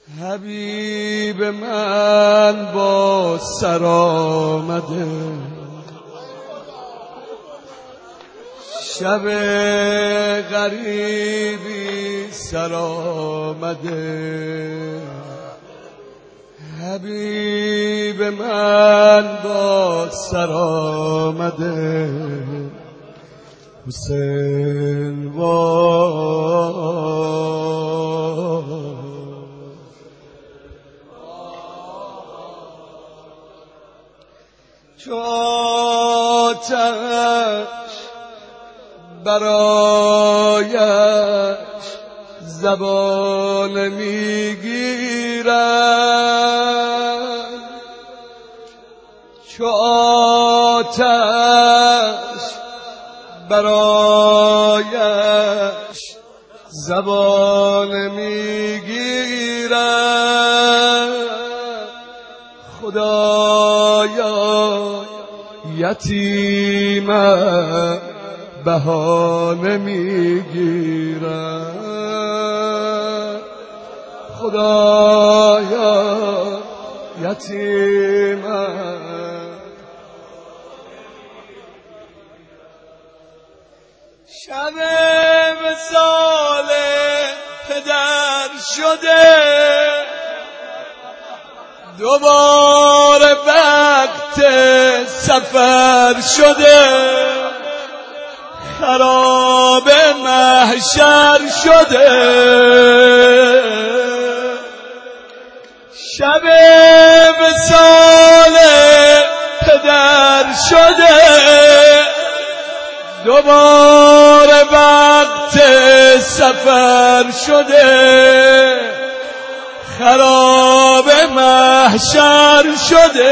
حبیب من با سر آمده، شب غریبی سر آمده. حبیب من با سر آمده، حسین چو آتش برایش زبان میگیرد، چو آتش برایش زبان میگیرد. خدایا یتیمم بهانه میگیرد، خدایا یتیمم. شب وصال پدر شده، دوباره وقت سفر شده، خراب محشر شده. شب وصال پدر شده، دوباره وقت سفر شده، خراب محشر شده.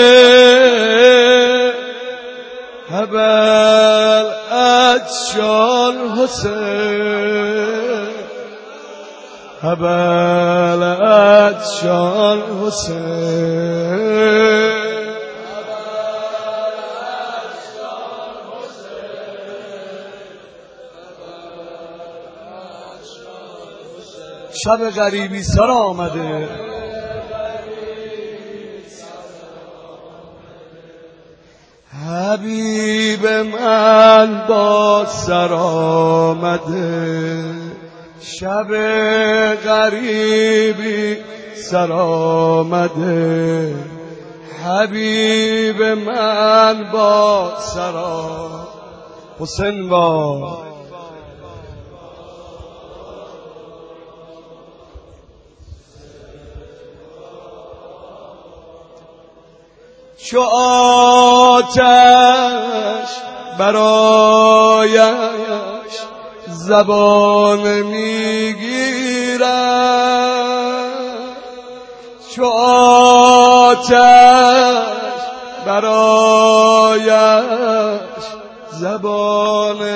هبل عطشان حسین، هبل عطشان حسین. شب غریبی سر آمده، حبیب من با سر آمده، شب غریبی سر آمده. حبیب من با سر آمده. حسین با چو آتش برایش زبان میگیرد، چو آتش برایش زبان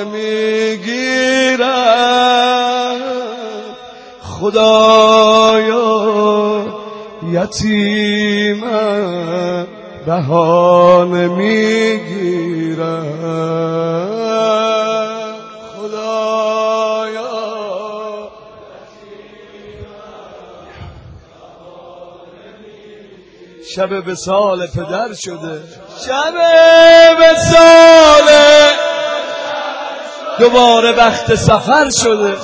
میگیرد. خدایا یتیمم بهانه میگیرد، خدایا شب وصال پدر شده، شب وصال دوباره وقت سفر شده،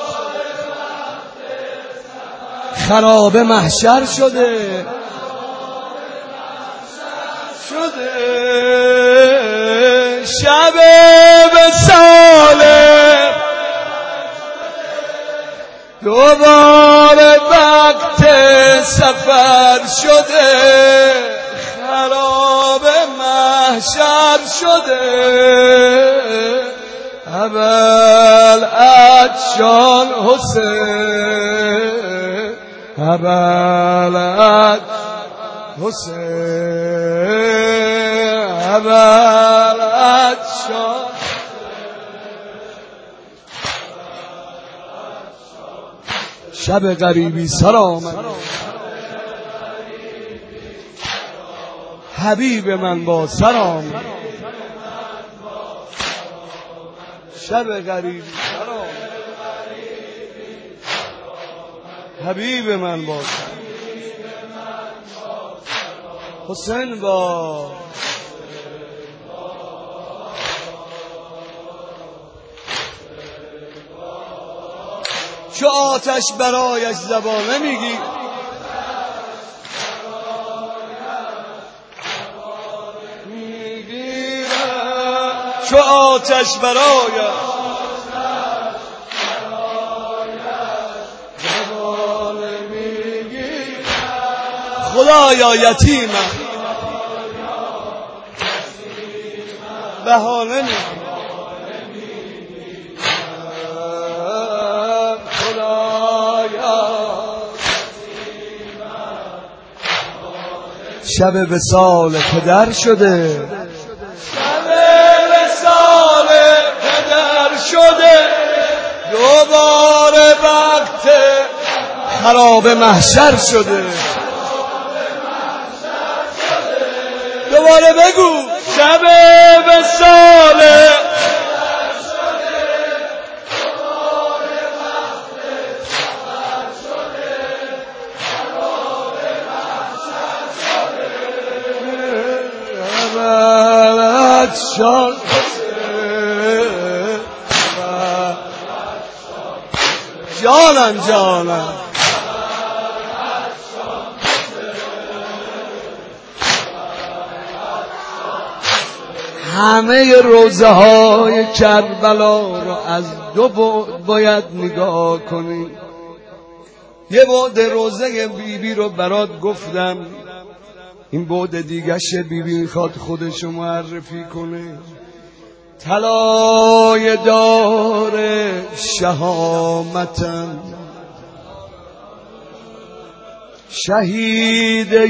خراب محشر شده. شب وصال دوباره وقت سفر شده، خراب محشر شده. هبل عطشان حسین، هبل حسین، هبل عطشان. شب غریبی سر آمد، حبیب من با سر آمد. شب غریبی سر آمد. حبیب من با حسین با چو آتش برایش زبانه میگی چو آتش برایش زبانه میگی خدایا یتیمم بهانه میگی شب وصال پدر شده شب وصال پدر شده دوباره وقت خراب محشر شده دوباره بگو شب وصال شان جانم جانم همه روزه های کربلا رو از دو بعد باید نگاه کنی. یه بعد روزه بیبی رو برات گفتم، این بعد دیگش بیبی میخواد خودشو معرفی کنه. طلای دار شهامتم، شهیده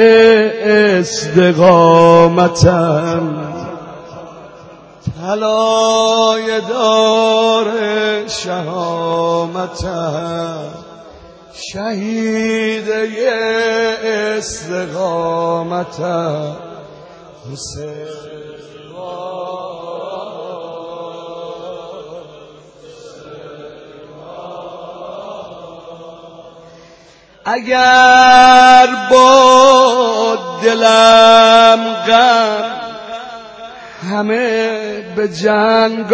استقامتم، طلای دار شهامتم، شهیده استقامتم. حسین اگر با دلم غم همه به جنگ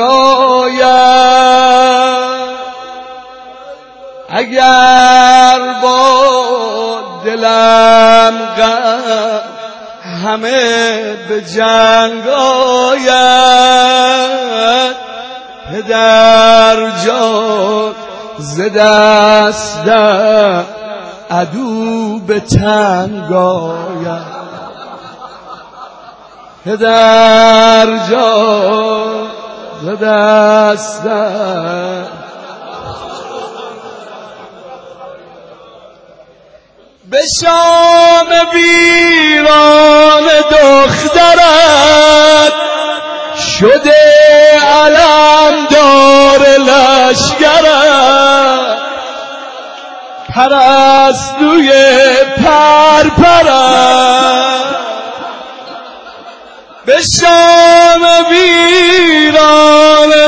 آید، اگر با دلم غم همه به جنگ آید، پدر جان ز دستم عدو به تنگ آید، پدر جان ز دستم به شام ویران دخترت شده علمدار لشکرت، پرستوی پرپرت به شام ویران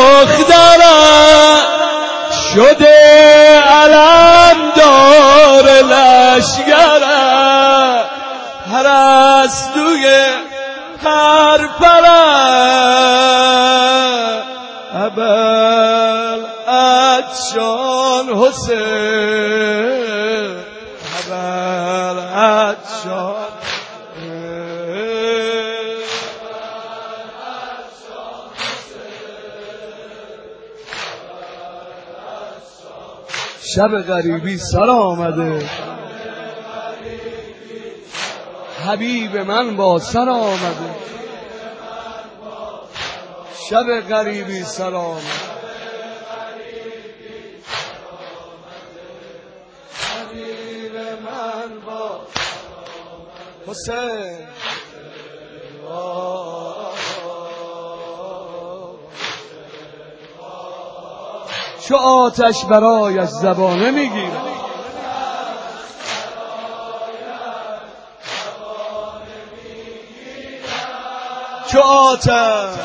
دخترت شده علمدار لشکرت، پرستوی پرپرت ابوالعطشان حسین، ابوالعطشان شب غریبی سر آمده، حبیب من با سر آمده، شب غریبی سر آمده، حبیب من با حسین چو آتش برایش زبانه میگیره، چو آتش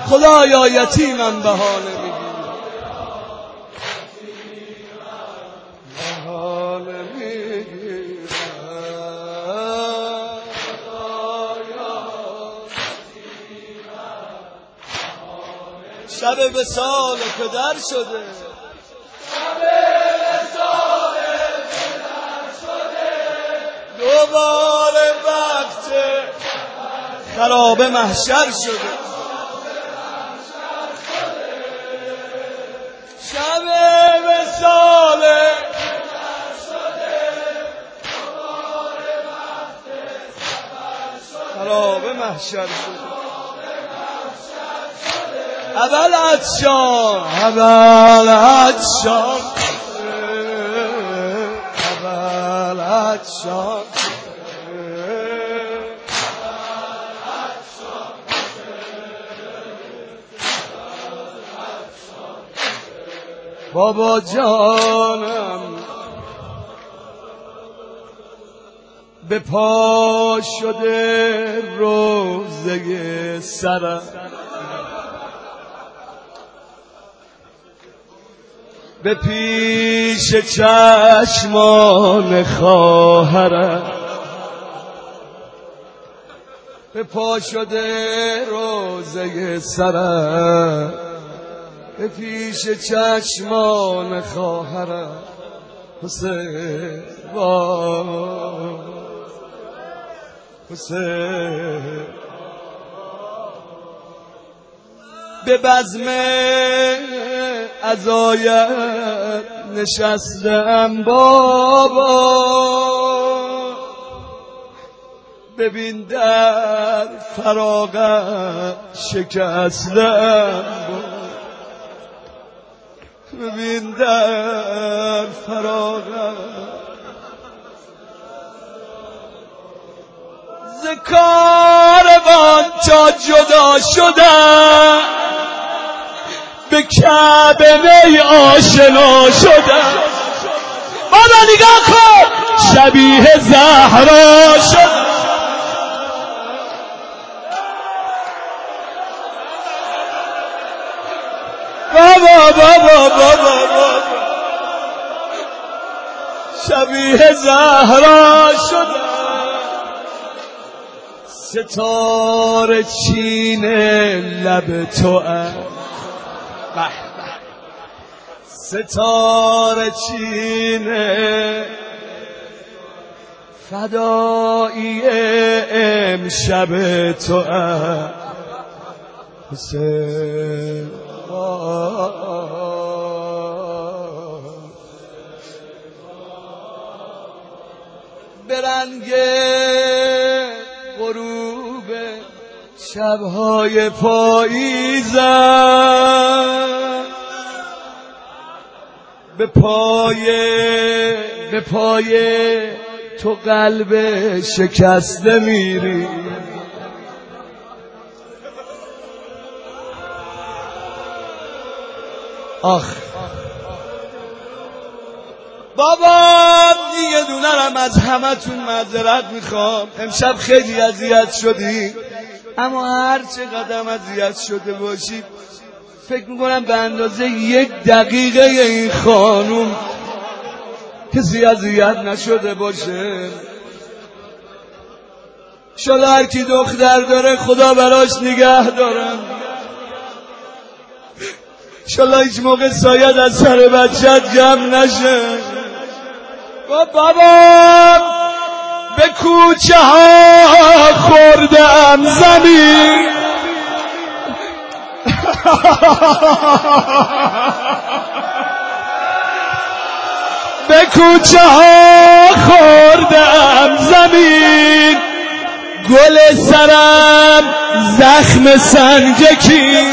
خدایا یتیمم بهانه میگی شب وصال پدر شده دوباره وقت خراب محشر شده شب وصال خراب محشر شده اول عطشان اول عطشان اول عطشان بابا جانم به پا شده روزه سرم به پیش چشمان خواهرم به پا شده روزه سرم به پیش چشمان خواهرم حسین حسین به بزم عزایت نشستم بابا ببین در فراغت شکستم ببین در فراغت ز کاروان تا جدا شدم به کعبه می آشنا شدم بابا نگاه کن شبیه زهرا شدم بابا شبیه زهرا شدم ستاره چین لب تو ستاره چین فدایی امشب تو حسین به رنگ غروب شبهای پاییزم به پای تو قلب شکسته میری آخ بابا یه دونرم از همتون معذرت میخوام امشب خیلی اذیت شدی اما هر چقدر اذیت شده باشید فکر میکنم به اندازه 1 دقیقه این خانوم کسی اذیت نشده باشه شالا هر کی دختر داره خدا براش نگه دارن شالا هیچ موقع سایت از سر بچت جمع نشه بابا به کوچه ها خوردم زمین به کوچه ها خوردم زمین گل سرم زخم سنجکی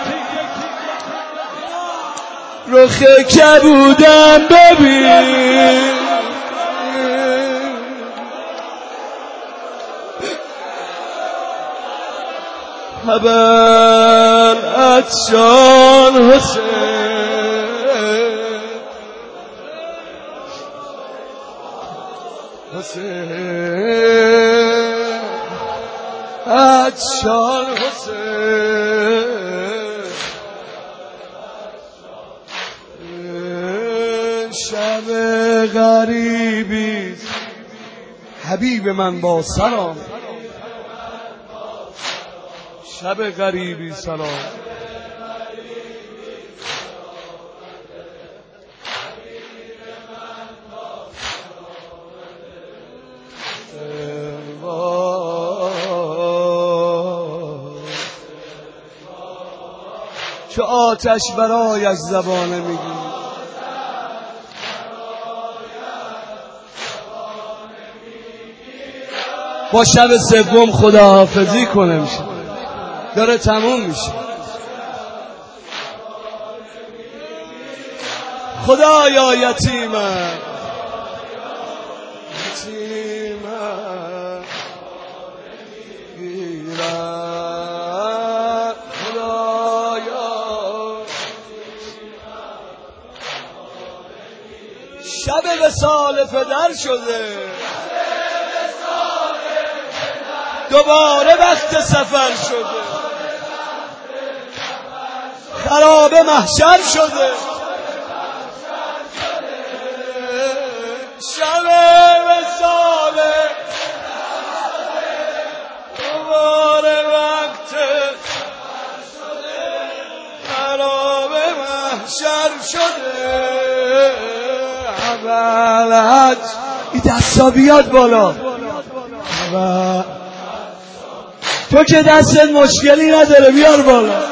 رخ کبودم ببین هبل عطشان حسین عطشان حسین شب غریبی حبیب من با سلام، شب غریبی سلام. چه آتش برایش زبانه میگی، با شب سوم خداحافظی کنه میشه، داره تموم میشه. خدایا یتیمم گیرم، خدایا شب وصال پدر شده، دوباره وقت سفر شده، خراب محشر شده، شب وصال دوباره وقت خراب محشر شده. اول حج این دستا بیاد بالا، تو که دستت مشکلی نداره بیار بالا.